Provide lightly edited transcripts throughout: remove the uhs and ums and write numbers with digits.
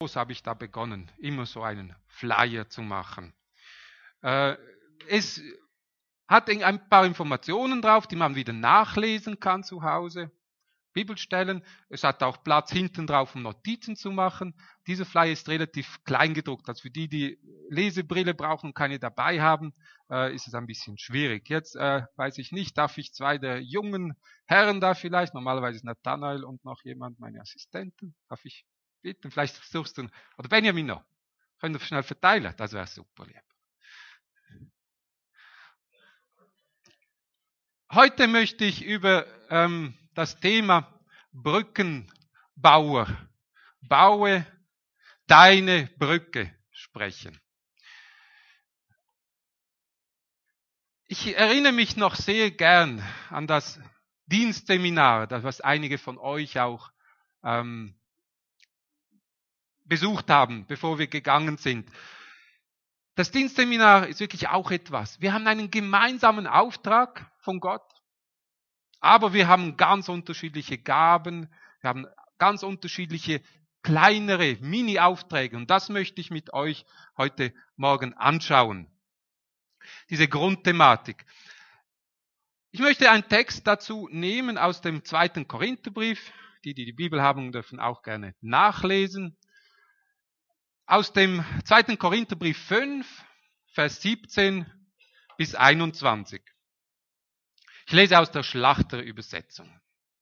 habe ich da begonnen, immer so einen Flyer zu machen. Es hat ein paar Informationen drauf, die man wieder nachlesen kann zu Hause. Bibelstellen. Es hat auch Platz hinten drauf, um Notizen zu machen. Dieser Flyer ist relativ klein gedruckt. Also für die, die Lesebrille brauchen und keine dabei haben, ist es ein bisschen schwierig. Jetzt weiß ich nicht, darf ich zwei der jungen Herren da vielleicht, normalerweise ist Nathanael und noch jemand, meine Assistenten, darf ich bitten, vielleicht suchst du, oder Benjamin noch, können wir schnell verteilen, das wäre super lieb. Heute möchte ich über das Thema Brückenbauer, baue deine Brücke sprechen. Ich erinnere mich noch sehr gern an das Dienstseminar, das was einige von euch auch besucht haben, bevor wir gegangen sind. Das Dienstseminar ist wirklich auch etwas. Wir haben einen gemeinsamen Auftrag von Gott, aber wir haben ganz unterschiedliche Gaben, wir haben ganz unterschiedliche kleinere Mini-Aufträge und das möchte ich mit euch heute Morgen anschauen. Diese Grundthematik. Ich möchte einen Text dazu nehmen aus dem 2. Korintherbrief. Die die Bibel haben, dürfen auch gerne nachlesen. Aus dem 2. Korintherbrief 5, Vers 17 bis 21. Ich lese aus der Schlachterübersetzung.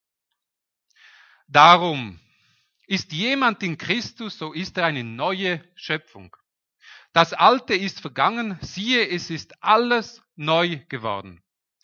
Darum, ist jemand in Christus, so ist er eine neue Schöpfung. Das Alte ist vergangen, siehe, es ist alles neu geworden.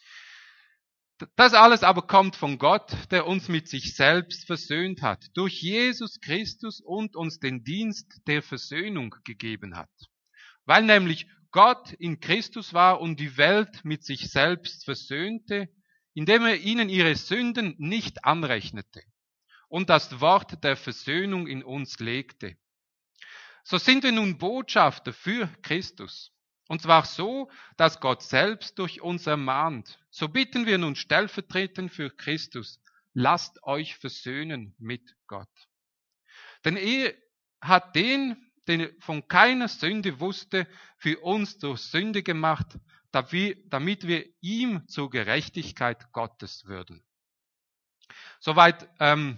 Das alles aber kommt von Gott, der uns mit sich selbst versöhnt hat, durch Jesus Christus und uns den Dienst der Versöhnung gegeben hat. Weil nämlich Gott in Christus war und die Welt mit sich selbst versöhnte, indem er ihnen ihre Sünden nicht anrechnete und das Wort der Versöhnung in uns legte. So sind wir nun Botschafter für Christus. Und zwar so, dass Gott selbst durch uns ermahnt. So bitten wir nun stellvertretend für Christus, lasst euch versöhnen mit Gott. Denn er hat den von keiner Sünde wusste, für uns durch Sünde gemacht, damit wir ihm zur Gerechtigkeit Gottes würden. Soweit der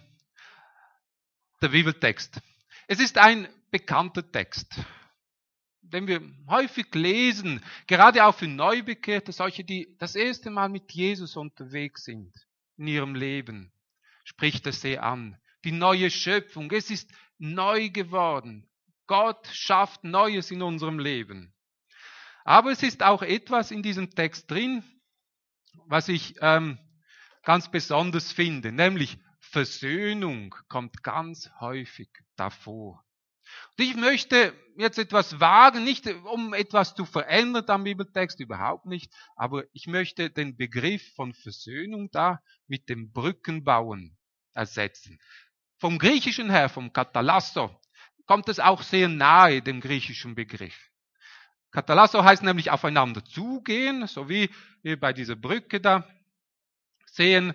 Bibeltext. Es ist ein bekannter Text, den wir häufig lesen, gerade auch für Neubekehrte, solche, die das erste Mal mit Jesus unterwegs sind in ihrem Leben, spricht er sehr an. Die neue Schöpfung, es ist neu geworden. Gott schafft Neues in unserem Leben. Aber es ist auch etwas in diesem Text drin, was ich ganz besonders finde, nämlich Versöhnung kommt ganz häufig davor. Und ich möchte jetzt etwas wagen, nicht um etwas zu verändern am Bibeltext, überhaupt nicht, aber ich möchte den Begriff von Versöhnung da mit dem Brückenbauen ersetzen. Vom Griechischen her, vom Katalasso, kommt es auch sehr nahe dem griechischen Begriff. Katalasso heißt nämlich aufeinander zugehen, so wie wir bei dieser Brücke da sehen.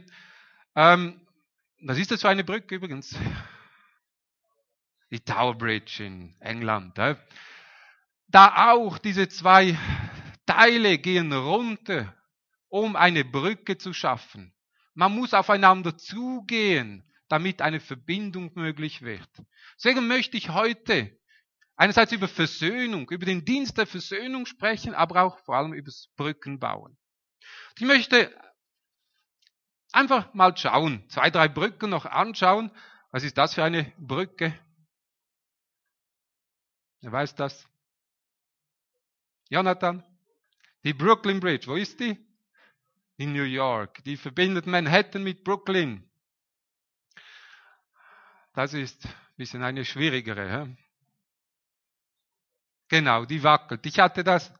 Was ist das für eine Brücke übrigens? Die Tower Bridge in England. Da auch diese zwei Teile gehen runter, um eine Brücke zu schaffen. Man muss aufeinander zugehen, damit eine Verbindung möglich wird. Deswegen möchte ich heute einerseits über Versöhnung, über den Dienst der Versöhnung sprechen, aber auch vor allem über das Brückenbauen. Ich möchte einfach mal schauen, 2, 3 Brücken noch anschauen. Was ist das für eine Brücke? Wer weiß das? Jonathan? Die Brooklyn Bridge, wo ist die? In New York. Die verbindet Manhattan mit Brooklyn. Das ist ein bisschen eine schwierigere. He? Genau, die wackelt. Ich hatte das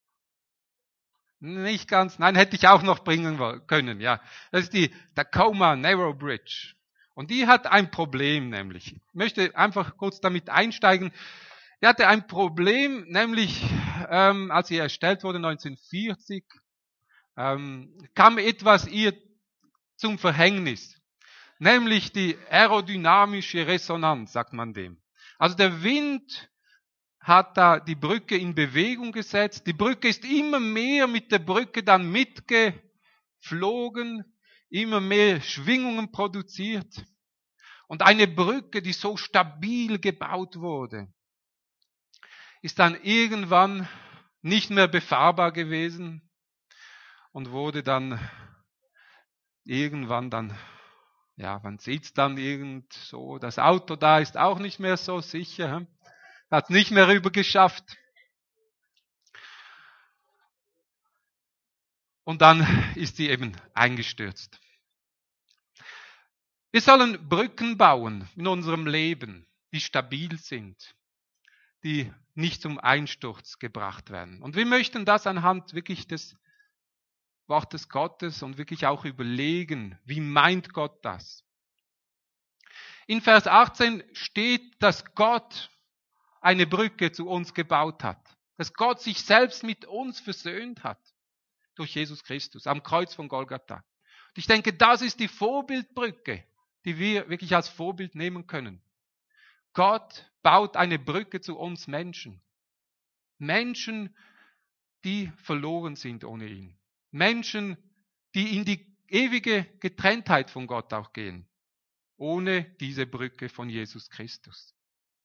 nicht ganz, nein, hätte ich auch noch bringen können, ja. Das ist die Tacoma Narrow Bridge. Und die hat ein Problem nämlich. Ich möchte einfach kurz damit einsteigen. Die hatte ein Problem, nämlich als sie erstellt wurde 1940, kam etwas ihr zum Verhängnis. Nämlich die aerodynamische Resonanz, sagt man dem. Also der Wind hat da die Brücke in Bewegung gesetzt. Die Brücke ist immer mehr mit der Brücke dann mitgeflogen, immer mehr Schwingungen produziert. Und eine Brücke, die so stabil gebaut wurde, ist dann irgendwann nicht mehr befahrbar gewesen und wurde dann irgendwann dann, ja, man sieht es dann irgend so, das Auto da ist auch nicht mehr so sicher, hat nicht mehr rüber geschafft. Und dann ist sie eben eingestürzt. Wir sollen Brücken bauen in unserem Leben, die stabil sind, die nicht zum Einsturz gebracht werden. Und wir möchten das anhand wirklich des Wortes Gottes und wirklich auch überlegen, wie meint Gott das? In Vers 18 steht, dass Gott eine Brücke zu uns gebaut hat, dass Gott sich selbst mit uns versöhnt hat durch Jesus Christus am Kreuz von Golgatha. Und ich denke, das ist die Vorbildbrücke, die wir wirklich als Vorbild nehmen können. Gott baut eine Brücke zu uns Menschen. Menschen, die verloren sind ohne ihn. Menschen, die in die ewige Getrenntheit von Gott auch gehen, ohne diese Brücke von Jesus Christus.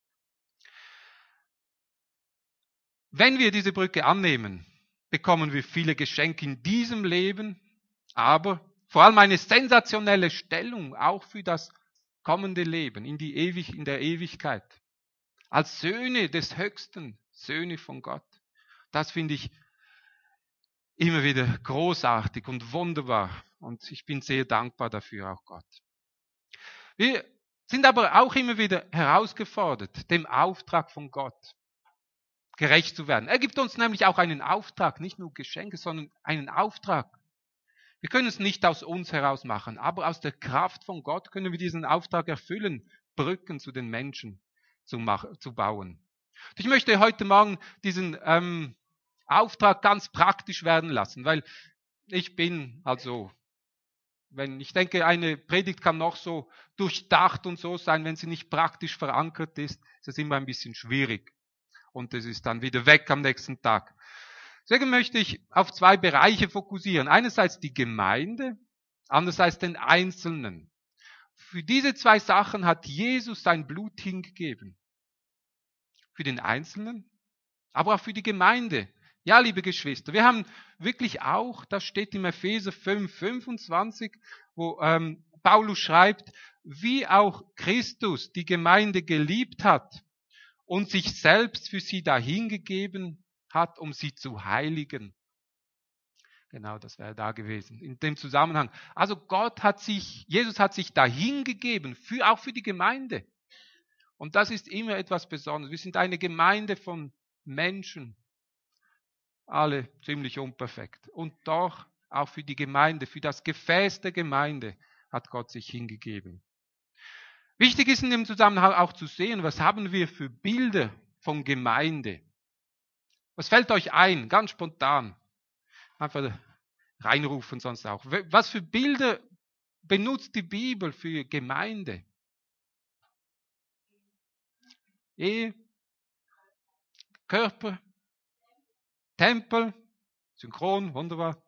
Wenn wir diese Brücke annehmen, bekommen wir viele Geschenke in diesem Leben, aber vor allem eine sensationelle Stellung auch für das kommende Leben, in der Ewigkeit. Als Söhne des Höchsten, Söhne von Gott. Das finde ich immer wieder großartig und wunderbar. Und ich bin sehr dankbar dafür, auch Gott. Wir sind aber auch immer wieder herausgefordert, dem Auftrag von Gott gerecht zu werden. Er gibt uns nämlich auch einen Auftrag, nicht nur Geschenke, sondern einen Auftrag. Wir können es nicht aus uns heraus machen, aber aus der Kraft von Gott können wir diesen Auftrag erfüllen, Brücken zu den Menschen zu bauen. Und ich möchte heute Morgen diesen Auftrag ganz praktisch werden lassen, weil ich bin also, ich denke, eine Predigt kann noch so durchdacht und so sein, wenn sie nicht praktisch verankert ist es immer ein bisschen schwierig. Und es ist dann wieder weg am nächsten Tag. Deswegen möchte ich auf zwei Bereiche fokussieren. Einerseits die Gemeinde, andererseits den Einzelnen. Für diese zwei Sachen hat Jesus sein Blut hingegeben. Für den Einzelnen, aber auch für die Gemeinde. Ja, liebe Geschwister, wir haben wirklich auch, das steht im Epheser 5,25, wo Paulus schreibt, wie auch Christus die Gemeinde geliebt hat und sich selbst für sie dahingegeben hat, um sie zu heiligen. Genau, das wäre da gewesen, in dem Zusammenhang. Also Jesus hat sich dahingegeben, auch für die Gemeinde. Und das ist immer etwas Besonderes. Wir sind eine Gemeinde von Menschen, alle ziemlich unperfekt. Und doch auch für die Gemeinde, für das Gefäß der Gemeinde hat Gott sich hingegeben. Wichtig ist in dem Zusammenhang auch zu sehen, was haben wir für Bilder von Gemeinde. Was fällt euch ein, ganz spontan? Einfach reinrufen sonst auch. Was für Bilder benutzt die Bibel für Gemeinde? Ehe, Körper, Tempel, synchron, wunderbar.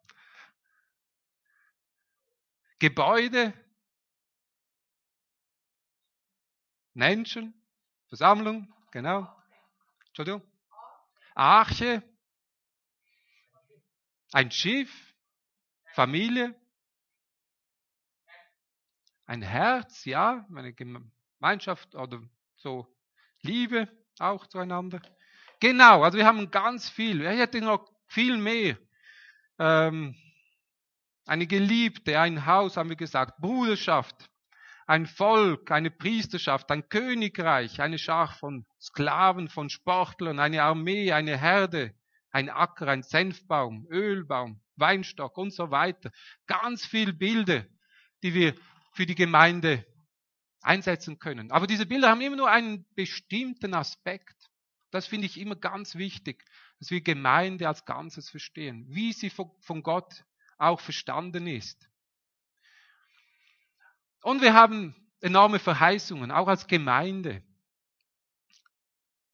Gebäude, Menschen, Versammlung, genau. Entschuldigung. Arche, ein Schiff, Familie, ein Herz, ja, eine Gemeinschaft oder so Liebe auch zueinander. Genau, also wir haben ganz viel. Ich hätte noch viel mehr. Eine Geliebte, ein Haus, haben wir gesagt, Bruderschaft, ein Volk, eine Priesterschaft, ein Königreich, eine Schar von Sklaven, von Sportlern, eine Armee, eine Herde, ein Acker, ein Senfbaum, Ölbaum, Weinstock und so weiter. Ganz viele Bilder, die wir für die Gemeinde einsetzen können. Aber diese Bilder haben immer nur einen bestimmten Aspekt. Das finde ich immer ganz wichtig, dass wir Gemeinde als Ganzes verstehen, wie sie von Gott auch verstanden ist. Und wir haben enorme Verheißungen, auch als Gemeinde.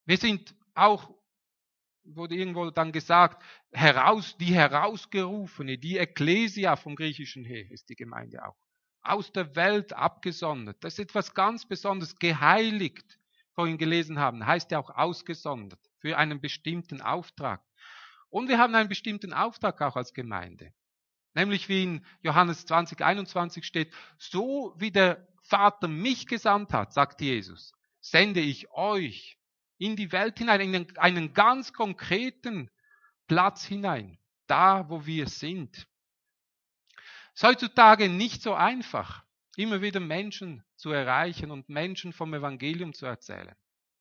Wir sind auch, wurde irgendwo dann gesagt, die Herausgerufene, die Ekklesia vom Griechischen her ist die Gemeinde auch. Aus der Welt abgesondert. Das ist etwas ganz Besonderes, geheiligt, vorhin gelesen haben, heißt ja auch ausgesondert, für einen bestimmten Auftrag. Und wir haben einen bestimmten Auftrag auch als Gemeinde. Nämlich wie in Johannes 20:21 steht, so wie der Vater mich gesandt hat, sagt Jesus, sende ich euch in die Welt hinein, in einen ganz konkreten Platz hinein, da wo wir sind. Es ist heutzutage nicht so einfach, immer wieder Menschen zu erreichen und Menschen vom Evangelium zu erzählen.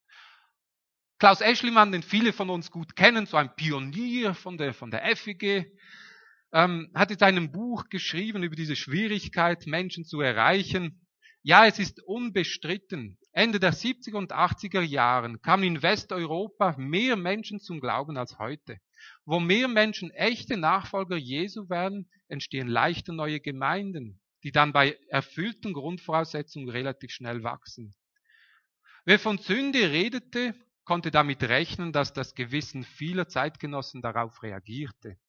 Klaus Eschlimann, den viele von uns gut kennen, so ein Pionier von der FEG, hat in seinem Buch geschrieben über diese Schwierigkeit, Menschen zu erreichen. Ja, es ist unbestritten. Ende der 70er und 80er Jahren kamen in Westeuropa mehr Menschen zum Glauben als heute. Wo mehr Menschen echte Nachfolger Jesu werden, entstehen leichter neue Gemeinden, die dann bei erfüllten Grundvoraussetzungen relativ schnell wachsen. Wer von Sünde redete, konnte damit rechnen, dass das Gewissen vieler Zeitgenossen darauf reagierte.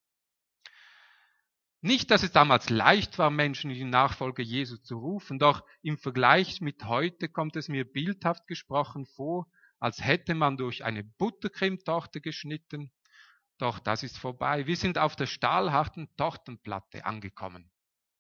Nicht, dass es damals leicht war, Menschen in die Nachfolge Jesu zu rufen, doch im Vergleich mit heute kommt es mir bildhaft gesprochen vor, als hätte man durch eine Buttercremetorte geschnitten. Doch das ist vorbei. Wir sind auf der stahlharten Tortenplatte angekommen.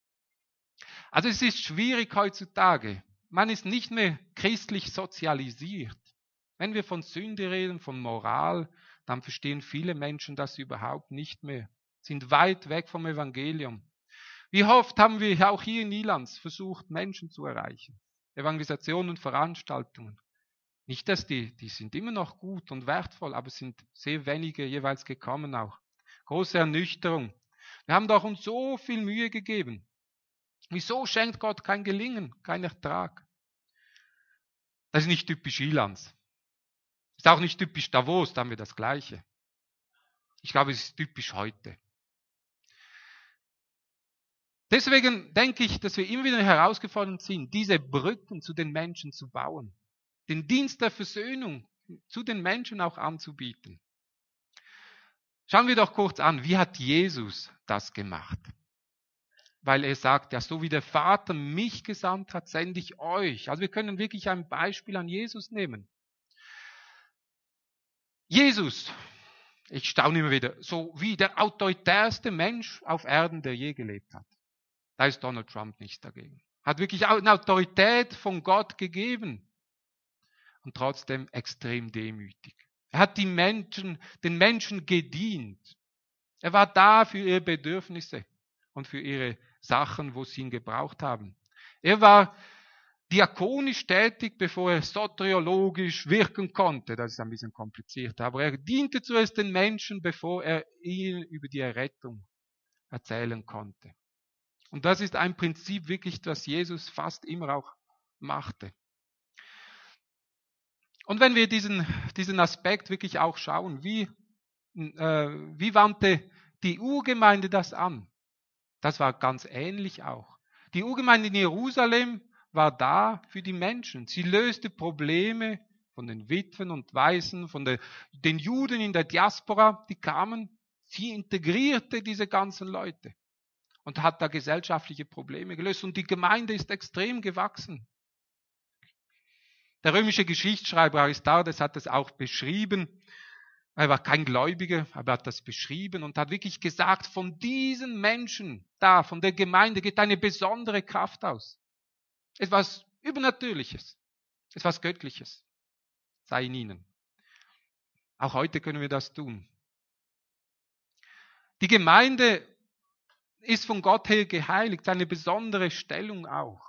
Also es ist schwierig heutzutage. Man ist nicht mehr christlich sozialisiert. Wenn wir von Sünde reden, von Moral, dann verstehen viele Menschen das überhaupt nicht mehr. Sind weit weg vom Evangelium. Wie oft haben wir auch hier in Ilanz versucht, Menschen zu erreichen? Evangelisationen und Veranstaltungen. Nicht, dass die sind immer noch gut und wertvoll, aber es sind sehr wenige jeweils gekommen auch. Große Ernüchterung. Wir haben doch uns so viel Mühe gegeben. Wieso schenkt Gott kein Gelingen, kein Ertrag? Das ist nicht typisch Ilanz. Ist auch nicht typisch Davos, da haben wir das Gleiche. Ich glaube, es ist typisch heute. Deswegen denke ich, dass wir immer wieder herausgefordert sind, diese Brücken zu den Menschen zu bauen. Den Dienst der Versöhnung zu den Menschen auch anzubieten. Schauen wir doch kurz an, wie hat Jesus das gemacht? Weil er sagt, ja, so wie der Vater mich gesandt hat, sende ich euch. Also wir können wirklich ein Beispiel an Jesus nehmen. Jesus, ich staune immer wieder, so wie der autoritärste Mensch auf Erden, der je gelebt hat. Da ist Donald Trump nichts dagegen. Hat wirklich eine Autorität von Gott gegeben und trotzdem extrem demütig. Er hat den Menschen gedient. Er war da für ihre Bedürfnisse und für ihre Sachen, wo sie ihn gebraucht haben. Er war diakonisch tätig, bevor er soteriologisch wirken konnte. Das ist ein bisschen kompliziert. Aber er diente zuerst den Menschen, bevor er ihnen über die Errettung erzählen konnte. Und das ist ein Prinzip wirklich, das Jesus fast immer auch machte. Und wenn wir diesen Aspekt wirklich auch schauen, wie wandte die Urgemeinde das an? Das war ganz ähnlich auch. Die Urgemeinde in Jerusalem war da für die Menschen. Sie löste Probleme von den Witwen und Waisen, von den Juden in der Diaspora, die kamen. Sie integrierte diese ganzen Leute und hat da gesellschaftliche Probleme gelöst. Und die Gemeinde ist extrem gewachsen. Der römische Geschichtsschreiber Aristides hat es auch beschrieben. Er war kein Gläubiger, aber er hat das beschrieben und hat wirklich gesagt, von diesen Menschen da, von der Gemeinde geht eine besondere Kraft aus. Etwas Übernatürliches, etwas Göttliches sei in ihnen. Auch heute können wir das tun. Die Gemeinde ist von Gott her geheiligt, eine besondere Stellung auch.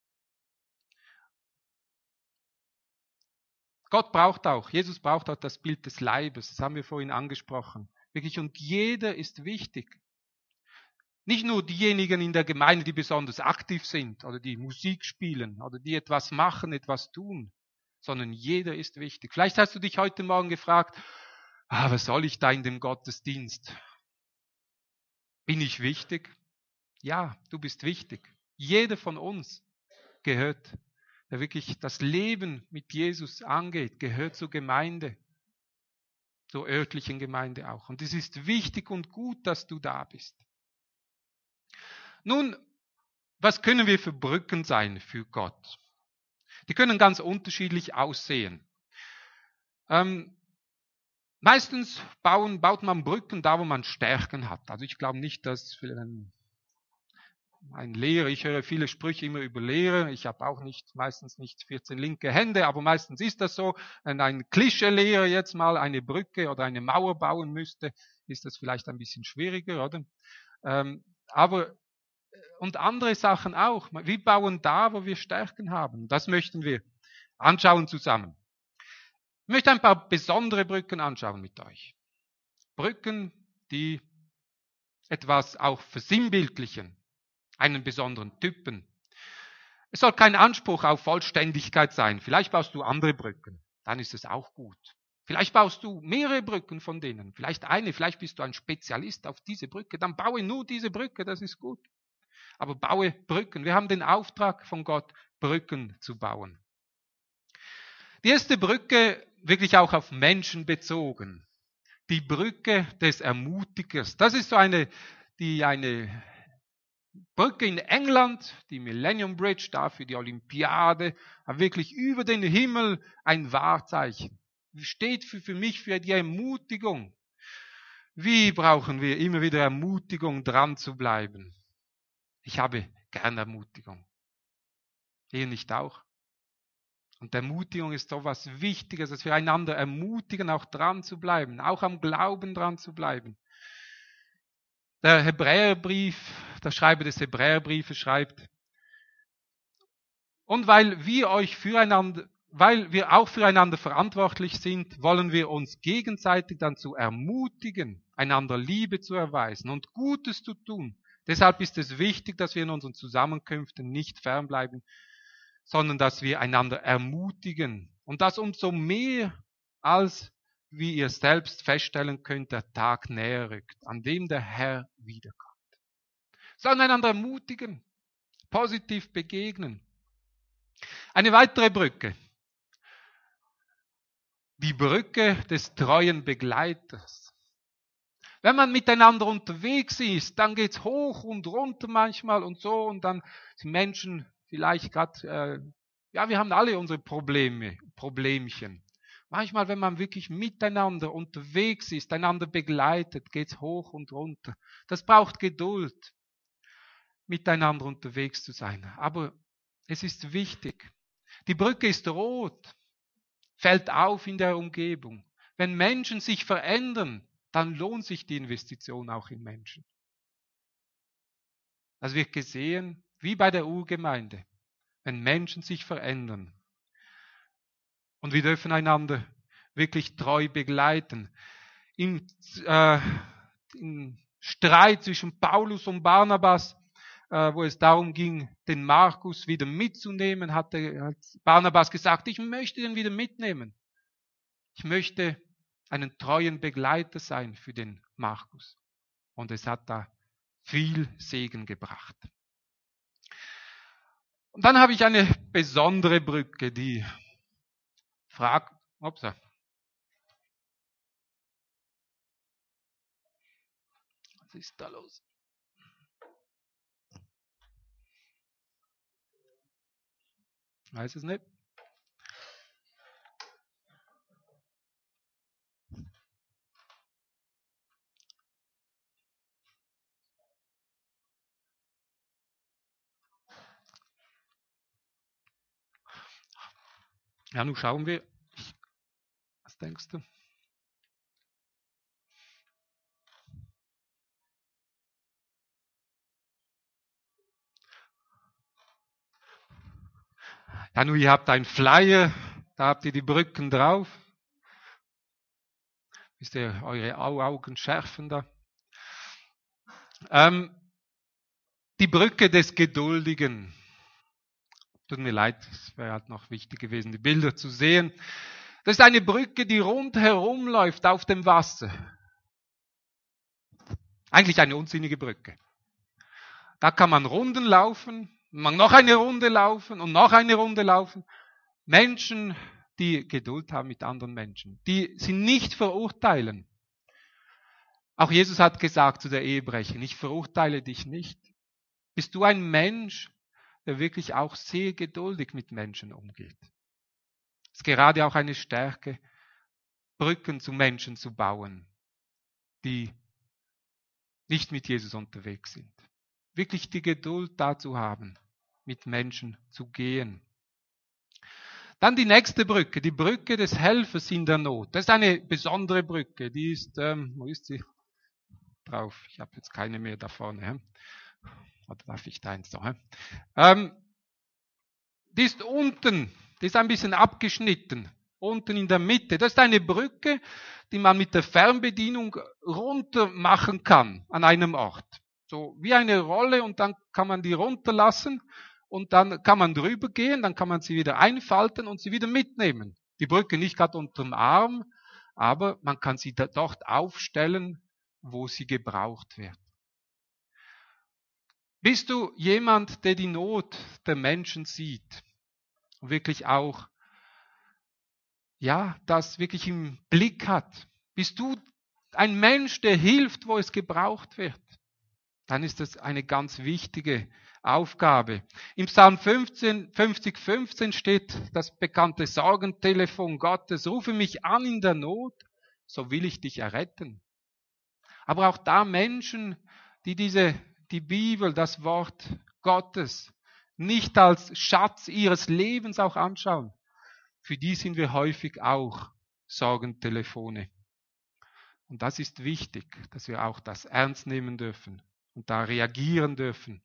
Jesus braucht auch das Bild des Leibes, das haben wir vorhin angesprochen. Wirklich, und jeder ist wichtig. Nicht nur diejenigen in der Gemeinde, die besonders aktiv sind oder die Musik spielen oder die etwas machen, etwas tun, sondern jeder ist wichtig. Vielleicht hast du dich heute Morgen gefragt, was soll ich da in dem Gottesdienst? Bin ich wichtig? Ja, du bist wichtig. Jeder von uns gehört, der wirklich das Leben mit Jesus angeht, gehört zur Gemeinde. zur örtlichen Gemeinde auch. Und es ist wichtig und gut, dass du da bist. Nun, was können wir für Brücken sein für Gott? Die können ganz unterschiedlich aussehen. Meistens baut man Brücken da, wo man Stärken hat. Also ich glaube nicht, dass ein Lehrer, ich höre viele Sprüche immer über Lehrer, ich habe auch meistens nicht 14 linke Hände, aber meistens ist das so, wenn ein Klischee-Lehrer jetzt mal eine Brücke oder eine Mauer bauen müsste, ist das vielleicht ein bisschen schwieriger, oder? Und andere Sachen auch. Wir bauen da, wo wir Stärken haben. Das möchten wir anschauen zusammen. Ich möchte ein paar besondere Brücken anschauen mit euch. Brücken, die etwas auch versinnbildlichen, einen besonderen Typen. Es soll kein Anspruch auf Vollständigkeit sein. Vielleicht baust du andere Brücken, dann ist es auch gut. Vielleicht baust du mehrere Brücken von denen, vielleicht eine, vielleicht bist du ein Spezialist auf diese Brücke, dann baue nur diese Brücke, das ist gut. Aber baue Brücken. Wir haben den Auftrag von Gott, Brücken zu bauen. Die erste Brücke, wirklich auch auf Menschen bezogen. Die Brücke des Ermutigers. Das ist so eine Brücke in England, die Millennium Bridge, da für die Olympiade, wirklich über den Himmel ein Wahrzeichen. Steht für mich für die Ermutigung. Wie brauchen wir immer wieder Ermutigung, dran zu bleiben? Ich habe gern Ermutigung. Ihr nicht auch? Und Ermutigung ist so was Wichtiges, dass wir einander ermutigen, auch dran zu bleiben, auch am Glauben dran zu bleiben. Der Schreiber des Hebräerbriefes schreibt, und weil wir auch füreinander verantwortlich sind, wollen wir uns gegenseitig dazu ermutigen, einander Liebe zu erweisen und Gutes zu tun. Deshalb ist es wichtig, dass wir in unseren Zusammenkünften nicht fernbleiben, sondern dass wir einander ermutigen. Und das umso mehr, als wie ihr selbst feststellen könnt, der Tag näher rückt, an dem der Herr wiederkommt. Sollen einander ermutigen, positiv begegnen. Eine weitere Brücke. Die Brücke des treuen Begleiters. Wenn man miteinander unterwegs ist, dann geht's hoch und runter manchmal und so und dann sind Menschen vielleicht gerade, wir haben alle unsere Problemchen. Manchmal, wenn man wirklich miteinander unterwegs ist, einander begleitet, geht's hoch und runter. Das braucht Geduld, miteinander unterwegs zu sein. Aber es ist wichtig. Die Brücke ist rot, fällt auf in der Umgebung. Wenn Menschen sich verändern, dann lohnt sich die Investition auch in Menschen. Das wird gesehen, wie bei der Urgemeinde, wenn Menschen sich verändern. Und wir dürfen einander wirklich treu begleiten. Im Streit zwischen Paulus und Barnabas, wo es darum ging, den Markus wieder mitzunehmen, hat Barnabas gesagt, ich möchte den wieder mitnehmen. Ich möchte einen treuen Begleiter sein für den Markus. Und es hat da viel Segen gebracht. Und dann habe ich eine besondere Brücke, die fragt, was ist da los? Weiß es nicht. Ja, nun schauen wir. Was denkst du? Ja, nun, ihr habt einen Flyer, da habt ihr die Brücken drauf. Müsst ihr eure Augen schärfen da. Die Brücke des Geduldigen. Tut mir leid, es wäre halt noch wichtig gewesen, die Bilder zu sehen. Das ist eine Brücke, die rundherum läuft auf dem Wasser. Eigentlich eine unsinnige Brücke. Da kann man Runden laufen, man noch eine Runde laufen und noch eine Runde laufen. Menschen die Geduld haben mit anderen Menschen, die sie nicht verurteilen. Auch Jesus hat gesagt zu der Ehebrecherin, ich verurteile dich nicht. Bist du ein Mensch, der wirklich auch sehr geduldig mit Menschen umgeht? Es ist gerade auch eine Stärke, Brücken zu Menschen zu bauen, die nicht mit Jesus unterwegs sind. Wirklich die Geduld dazu haben, mit Menschen zu gehen. Dann die nächste Brücke, die Brücke des Helfers in der Not. Das ist eine besondere Brücke, die ist, wo ist sie? Drauf. Ich habe jetzt keine mehr da vorne. Oder darf ich da eins noch? Die ist unten, die ist ein bisschen abgeschnitten, unten in der Mitte. Das ist eine Brücke, die man mit der Fernbedienung runter machen kann an einem Ort. So wie eine Rolle und dann kann man die runterlassen und dann kann man drüber gehen, dann kann man sie wieder einfalten und sie wieder mitnehmen. Die Brücke nicht gerade unterm Arm, aber man kann sie dort aufstellen, wo sie gebraucht wird. Bist du jemand, der die Not der Menschen sieht und wirklich auch, ja, das wirklich im Blick hat? Bist du ein Mensch, der hilft, wo es gebraucht wird? Dann ist das eine ganz wichtige Aufgabe. Im Psalm 50,15 steht das bekannte Sorgentelefon Gottes. Rufe mich an in der Not, so will ich dich erretten. Aber auch da Menschen, die die Bibel, das Wort Gottes, nicht als Schatz ihres Lebens auch anschauen, für die sind wir häufig auch Sorgentelefone. Und das ist wichtig, dass wir auch das ernst nehmen dürfen und da reagieren dürfen.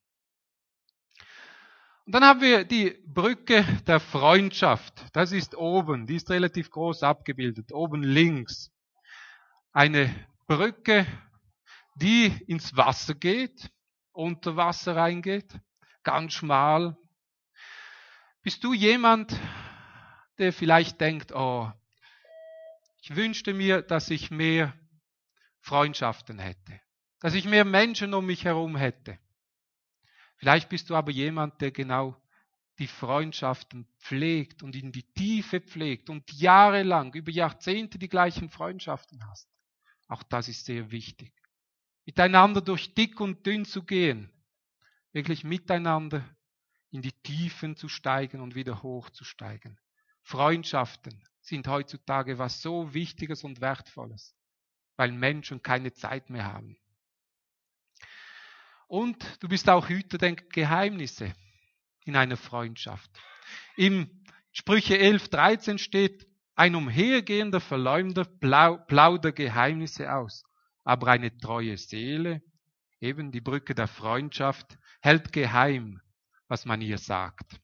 Und dann haben wir die Brücke der Freundschaft. Das ist oben, die ist relativ groß abgebildet, oben links. Eine Brücke, die ins Wasser geht, unter Wasser reingeht, ganz schmal. Bist du jemand, der vielleicht denkt, oh, ich wünschte mir, dass ich mehr Freundschaften hätte, dass ich mehr Menschen um mich herum hätte. Vielleicht bist du aber jemand, der genau die Freundschaften pflegt und in die Tiefe pflegt und jahrelang, über Jahrzehnte die gleichen Freundschaften hast. Auch das ist sehr wichtig. Miteinander durch dick und dünn zu gehen, wirklich miteinander in die Tiefen zu steigen und wieder hochzusteigen. Freundschaften sind heutzutage was so Wichtiges und Wertvolles, weil Menschen keine Zeit mehr haben. Und du bist auch Hüter der Geheimnisse in einer Freundschaft. Im Sprüche 11,13 steht, ein umhergehender Verleumder plaudert Geheimnisse aus, aber eine treue Seele, eben die Brücke der Freundschaft, hält geheim, was man ihr sagt.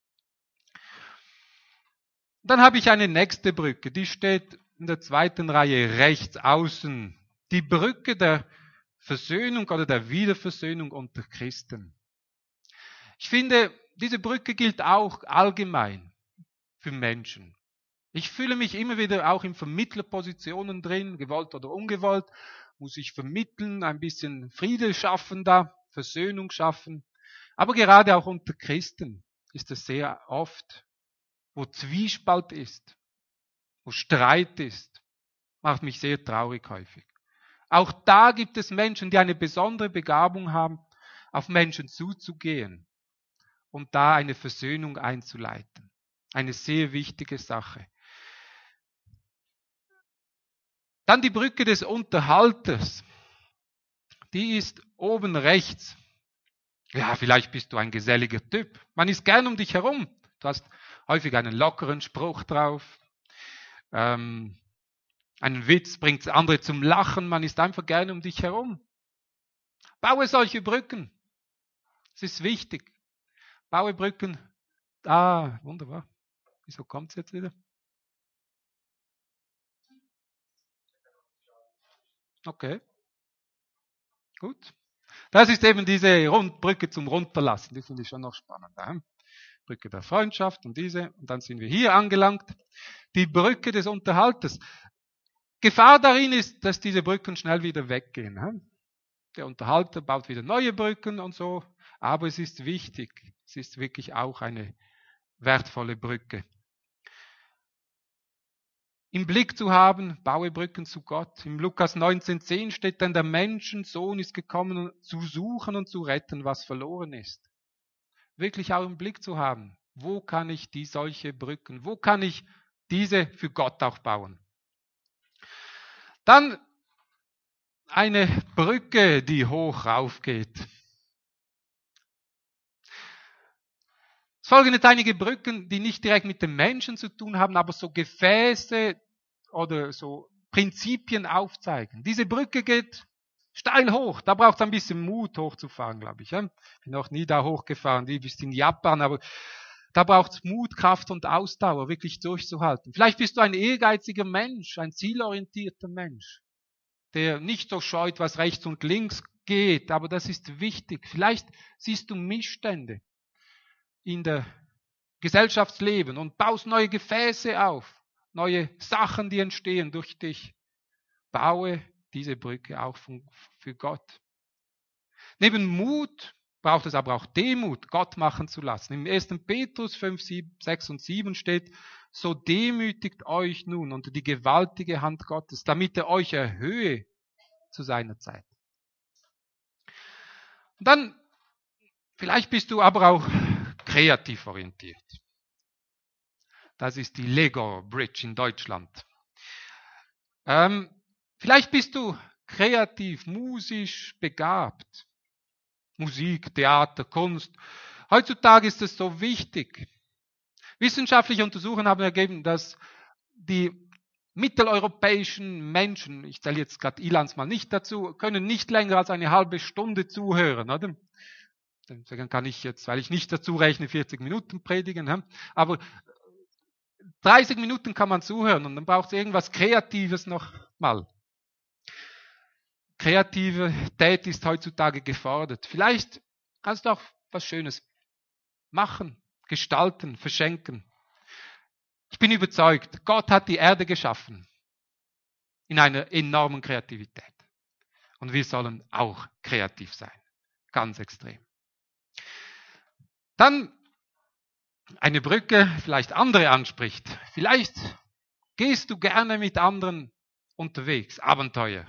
Dann habe ich eine nächste Brücke, die steht in der zweiten Reihe rechts außen. Die Brücke der Versöhnung oder der Wiederversöhnung unter Christen. Ich finde, diese Brücke gilt auch allgemein für Menschen. Ich fühle mich immer wieder auch in Vermittlerpositionen drin, gewollt oder ungewollt, muss ich vermitteln, ein bisschen Friede schaffen da, Versöhnung schaffen. Aber gerade auch unter Christen ist es sehr oft, wo Zwiespalt ist, wo Streit ist, macht mich sehr traurig häufig. Auch da gibt es Menschen, die eine besondere Begabung haben, auf Menschen zuzugehen und da eine Versöhnung einzuleiten. Eine sehr wichtige Sache. Dann die Brücke des Unterhalters. Die ist oben rechts. Ja, vielleicht bist du ein geselliger Typ. Man ist gern um dich herum. Du hast häufig einen lockeren Spruch drauf. Einen Witz bringt andere zum Lachen. Man ist einfach gerne um dich herum. Baue solche Brücken. Es ist wichtig. Baue Brücken. Ah, wunderbar. Wieso kommt es jetzt wieder? Okay. Gut. Das ist eben diese Brücke zum Runterlassen. Die finde ich schon noch spannend. Brücke der Freundschaft und diese. Und dann sind wir hier angelangt. Die Brücke des Unterhalters. Gefahr darin ist, dass diese Brücken schnell wieder weggehen. Der Unterhalter baut wieder neue Brücken und so. Aber es ist wichtig. Es ist wirklich auch eine wertvolle Brücke. im Blick zu haben, baue Brücken zu Gott. Im Lukas 19,10 steht dann, der Menschensohn ist gekommen, zu suchen und zu retten, was verloren ist. Wirklich auch im Blick zu haben, wo kann ich solche Brücken, wo kann ich diese für Gott auch bauen. Dann eine Brücke, die hoch raufgeht. Es folgen jetzt einige Brücken, die nicht direkt mit den Menschen zu tun haben, aber so Gefäße oder so Prinzipien aufzeigen. Diese Brücke geht steil hoch. Da braucht es ein bisschen Mut, hochzufahren, glaube ich. Bin noch nie da hochgefahren, wie bis in Japan, aber da braucht es Mut, Kraft und Ausdauer, wirklich durchzuhalten. Vielleicht bist du ein ehrgeiziger Mensch, ein zielorientierter Mensch, der nicht so scheut, was rechts und links geht, aber das ist wichtig. Vielleicht siehst du Missstände in der Gesellschaftsleben und baust neue Gefäße auf, neue Sachen, die entstehen durch dich. Baue diese Brücke auch für Gott. Neben Mut braucht es aber auch Demut, Gott machen zu lassen. Im 1. Petrus 5, 6 und 7 steht, so demütigt euch nun unter die gewaltige Hand Gottes, damit er euch erhöhe zu seiner Zeit. Und dann, vielleicht bist du aber auch kreativ orientiert. Das ist die Lego Bridge in Deutschland. Vielleicht bist du kreativ, musisch begabt. Musik, Theater, Kunst. Heutzutage ist es so wichtig. Wissenschaftliche Untersuchungen haben ergeben, dass die mitteleuropäischen Menschen, ich zähle jetzt gerade Ilans mal nicht dazu, können nicht länger als eine halbe Stunde zuhören, oder? Deswegen kann ich jetzt, weil ich nicht dazu rechne, 40 Minuten predigen, aber 30 Minuten kann man zuhören und dann braucht es irgendwas Kreatives noch mal. Kreativität ist heutzutage gefordert. Vielleicht kannst du auch was Schönes machen, gestalten, verschenken. Ich bin überzeugt, Gott hat die Erde geschaffen in einer enormen Kreativität. Und wir sollen auch kreativ sein. Ganz extrem. Dann eine Brücke, vielleicht andere anspricht. Vielleicht gehst du gerne mit anderen unterwegs. Abenteuer.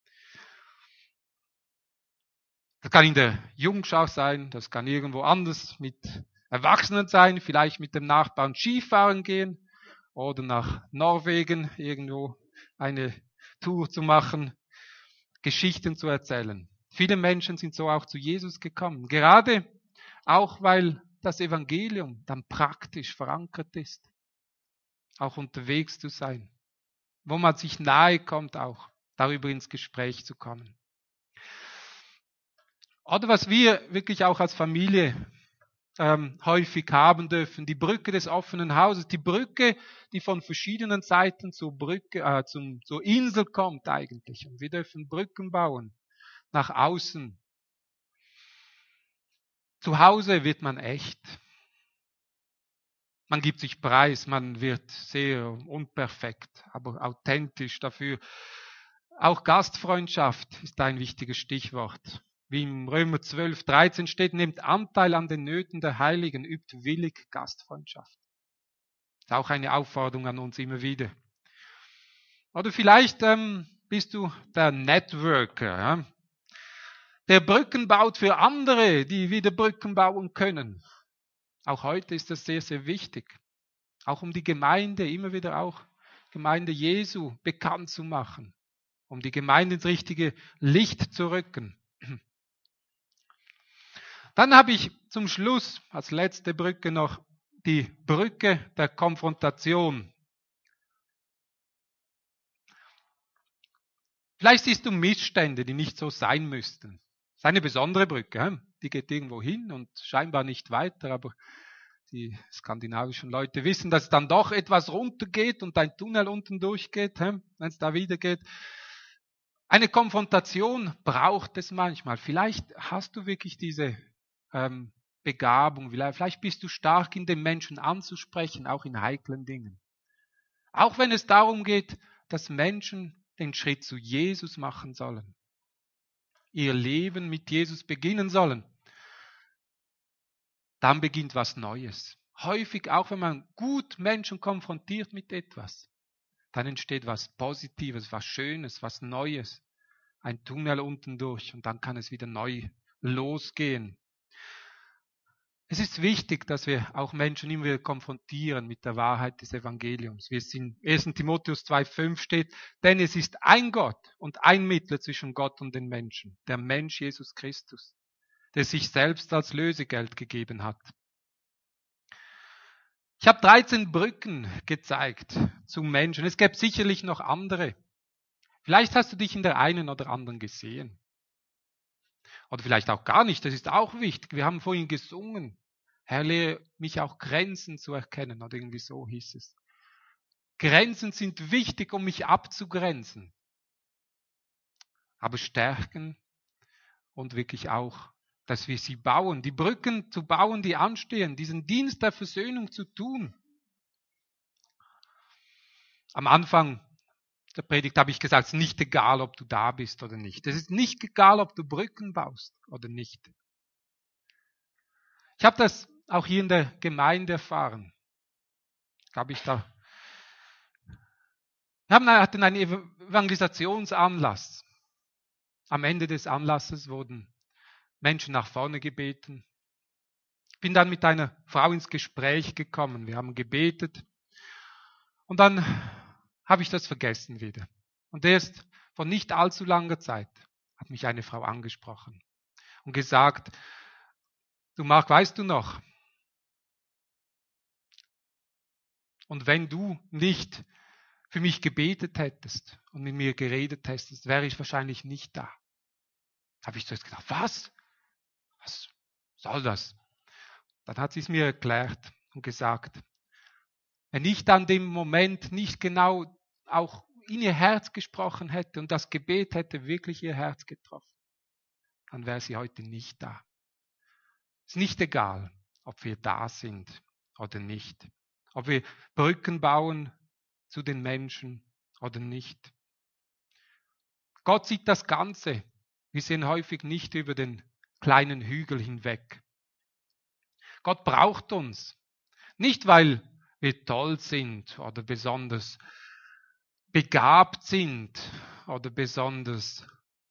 Das kann in der Jungschau sein, das kann irgendwo anders mit Erwachsenen sein, vielleicht mit dem Nachbarn Skifahren gehen oder nach Norwegen irgendwo eine Tour zu machen, Geschichten zu erzählen. Viele Menschen sind so auch zu Jesus gekommen, gerade auch weil das Evangelium dann praktisch verankert ist, auch unterwegs zu sein, wo man sich nahe kommt, auch darüber ins Gespräch zu kommen. Oder was wir wirklich auch als Familie häufig haben dürfen, die Brücke des offenen Hauses, die Brücke, die von verschiedenen Seiten zur Insel kommt eigentlich. Und wir dürfen Brücken bauen nach außen. Zu Hause wird man echt. Man gibt sich preis, man wird sehr unperfekt, aber authentisch dafür. Auch Gastfreundschaft ist ein wichtiges Stichwort. Wie im Römer 12, 13 steht, nehmt Anteil an den Nöten der Heiligen, übt willig Gastfreundschaft. Das ist auch eine Aufforderung an uns immer wieder. Oder vielleicht bist du der Networker, der Brücken baut für andere, die wieder Brücken bauen können. Auch heute ist das sehr, sehr wichtig. Auch um die Gemeinde, immer wieder auch Gemeinde Jesu bekannt zu machen. Um die Gemeinde ins richtige Licht zu rücken. Dann habe ich zum Schluss als letzte Brücke noch die Brücke der Konfrontation. Vielleicht siehst du Missstände, die nicht so sein müssten. Das ist eine besondere Brücke, die geht irgendwo hin und scheinbar nicht weiter, aber die skandinavischen Leute wissen, dass dann doch etwas runtergeht und ein Tunnel unten durchgeht, wenn es da wieder geht. Eine Konfrontation braucht es manchmal. Vielleicht hast du wirklich diese Begabung, vielleicht bist du stark in den Menschen anzusprechen, auch in heiklen Dingen. Auch wenn es darum geht, dass Menschen den Schritt zu Jesus machen sollen, ihr Leben mit Jesus beginnen sollen, dann beginnt was Neues. Häufig auch, wenn man gut Menschen konfrontiert mit etwas, dann entsteht was Positives, was Schönes, was Neues. Ein Tunnel unten durch und dann kann es wieder neu losgehen. Es ist wichtig, dass wir auch Menschen immer wieder konfrontieren mit der Wahrheit des Evangeliums. Wie es in 1. Timotheus 2,5 steht, denn es ist ein Gott und ein Mittler zwischen Gott und den Menschen, der Mensch Jesus Christus, der sich selbst als Lösegeld gegeben hat. Ich habe 13 Brücken gezeigt zum Menschen. Es gäbe sicherlich noch andere. Vielleicht hast du dich in der einen oder anderen gesehen. Oder vielleicht auch gar nicht, das ist auch wichtig. Wir haben vorhin gesungen. Herr, lehre mich auch Grenzen zu erkennen, oder irgendwie so hieß es. Grenzen sind wichtig, um mich abzugrenzen. Aber stärken und wirklich auch, dass wir sie bauen, die Brücken zu bauen, die anstehen, diesen Dienst der Versöhnung zu tun. Am Anfang der Predigt habe ich gesagt, es ist nicht egal, ob du da bist oder nicht. Es ist nicht egal, ob du Brücken baust oder nicht. Ich habe das auch hier in der Gemeinde erfahren. Wir hatten einen Evangelisationsanlass. Am Ende des Anlasses wurden Menschen nach vorne gebeten. Ich bin dann mit einer Frau ins Gespräch gekommen. Wir haben gebetet. Und dann habe ich das vergessen wieder. Und erst vor nicht allzu langer Zeit hat mich eine Frau angesprochen und gesagt, du Marc, weißt du noch? Und wenn du nicht für mich gebetet hättest und mit mir geredet hättest, wäre ich wahrscheinlich nicht da. Habe ich zuerst gedacht, was? Was soll das? Dann hat sie es mir erklärt und gesagt, wenn ich dann dem Moment nicht genau auch in ihr Herz gesprochen hätte und das Gebet hätte wirklich ihr Herz getroffen, dann wäre sie heute nicht da. Es ist nicht egal, ob wir da sind oder nicht. Ob wir Brücken bauen zu den Menschen oder nicht. Gott sieht das Ganze. Wir sehen häufig nicht über den kleinen Hügel hinweg. Gott braucht uns. Nicht, weil wir toll sind oder besonders begabt sind oder besonders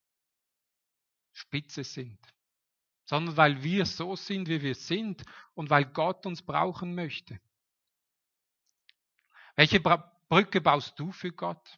spitze sind, sondern weil wir so sind, wie wir sind und weil Gott uns brauchen möchte. Welche Brücke baust du für Gott?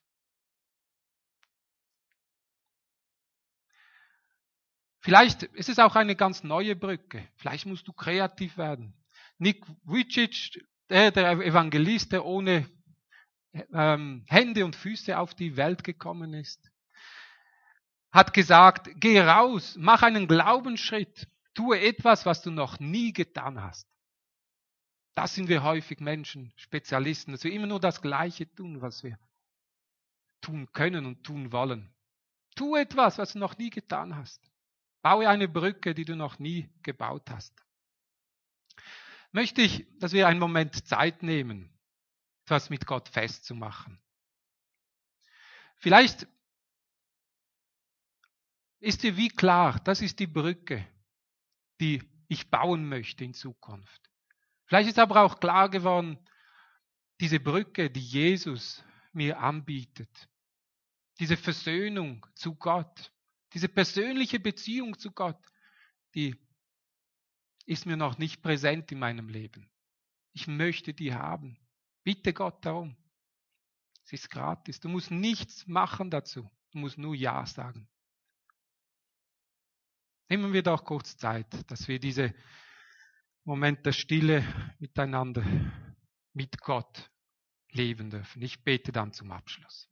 Vielleicht ist es auch eine ganz neue Brücke. Vielleicht musst du kreativ werden. Nick Vujicic, der Evangelist, der ohne Hände und Füße auf die Welt gekommen ist, hat gesagt, geh raus, mach einen Glaubensschritt, tue etwas, was du noch nie getan hast. Das sind wir häufig Menschen, Spezialisten, dass wir immer nur das Gleiche tun, was wir tun können und tun wollen. Tu etwas, was du noch nie getan hast. Baue eine Brücke, die du noch nie gebaut hast. Möchte ich, dass wir einen Moment Zeit nehmen, etwas mit Gott festzumachen. Vielleicht ist dir wie klar, das ist die Brücke, die ich bauen möchte in Zukunft. Vielleicht ist aber auch klar geworden, diese Brücke, die Jesus mir anbietet, diese Versöhnung zu Gott, diese persönliche Beziehung zu Gott, die ist mir noch nicht präsent in meinem Leben. Ich möchte die haben. Bitte Gott darum. Es ist gratis. Du musst nichts machen dazu. Du musst nur Ja sagen. Nehmen wir doch kurz Zeit, dass wir diese Moment der Stille miteinander, mit Gott leben dürfen. Ich bete dann zum Abschluss.